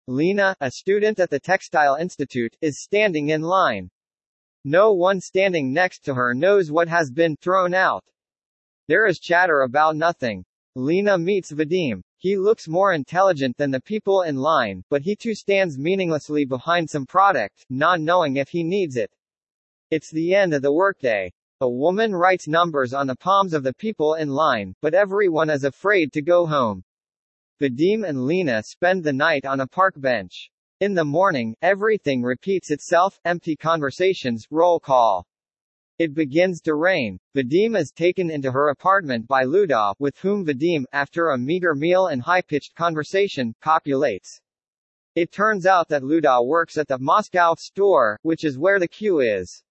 Lena, a student at the Textile Institute, is standing in line. No one standing next to her knows what has been thrown out. There is chatter about nothing. Lena meets Vadim. He looks more intelligent than the people in line, but he too stands meaninglessly behind some product, not knowing if he needs it. It's the end of the workday. A woman writes numbers on the palms of the people in line, but everyone is afraid to go home. Vadim and Lena spend the night on a park bench. In the morning, everything repeats itself, empty conversations, roll call. It begins to rain. Vadim is taken into her apartment by Luda, with whom Vadim, after a meager meal and high-pitched conversation, copulates. It turns out that Luda works at the Moscow store, which is where the queue is.